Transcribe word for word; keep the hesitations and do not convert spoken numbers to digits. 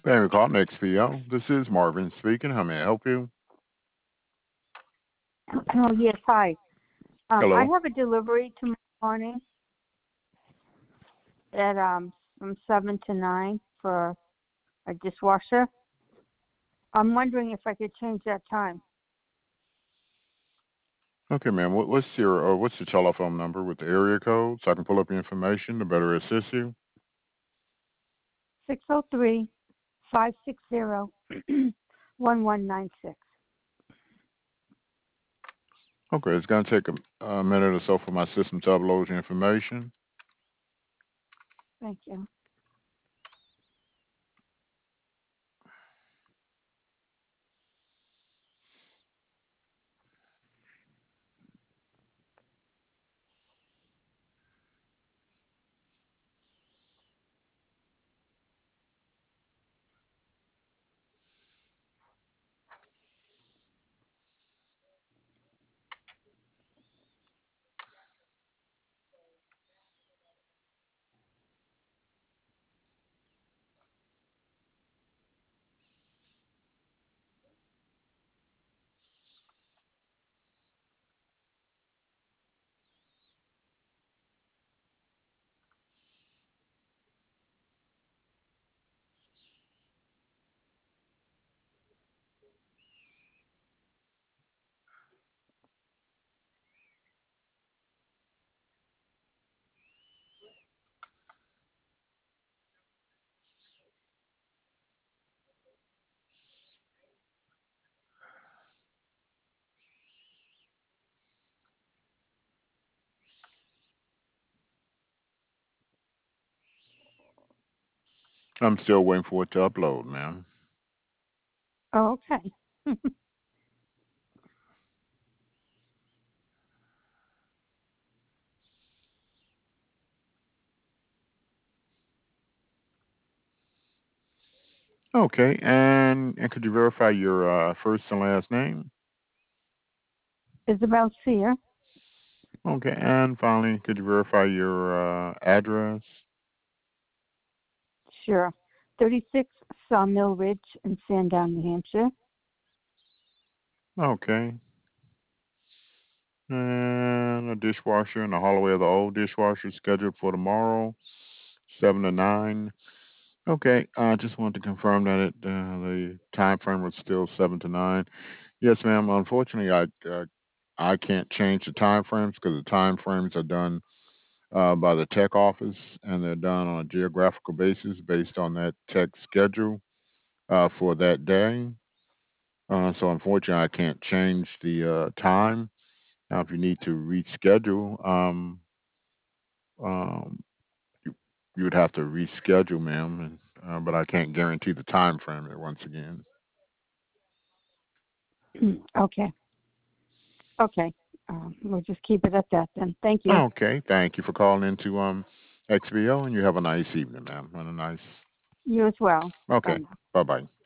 Thank you for calling X P O. This is Marvin speaking. How may I help you? Oh, yes, hi. Um, I Hello. have a delivery tomorrow morning at um from seven to nine for a dishwasher. I'm wondering if I could change that time. Okay, ma'am. What, what's your uh, what's your telephone number with the area code so I can pull up your information to better assist you? Six zero three five six zero one one nine six. Okay, it's gonna take a, a minute or so for my system to upload your information. Thank you. I'm still waiting for it to upload, ma'am. Oh, okay. Okay, and and could you verify your uh, first and last name? Isabel Sear, Okay, and finally, could you verify your uh, address? sure. Thirty-six Sawmill Ridge in Sandown, New Hampshire. Okay, and a dishwasher in the hallway of the old dishwasher scheduled for tomorrow, seven to nine. Okay, I just wanted to confirm that it, uh, the time frame was still seven to nine. Yes, ma'am. Unfortunately, I uh, I can't change the time frames because the time frames are done uh, by the tech office, and they're done on a geographical basis based on that tech schedule uh, for that day. Uh, so unfortunately, I can't change the uh, time. Now, if you need to reschedule, um, um, you, you would have to reschedule, ma'am. And, uh, but I can't guarantee the time frame there once again. Okay. Okay. Um, we'll just keep it at that then. Thank you. Okay, thank you for calling into um X B O, and you have a nice evening, ma'am, and a nice. You as well. Bye Okay, now. bye bye.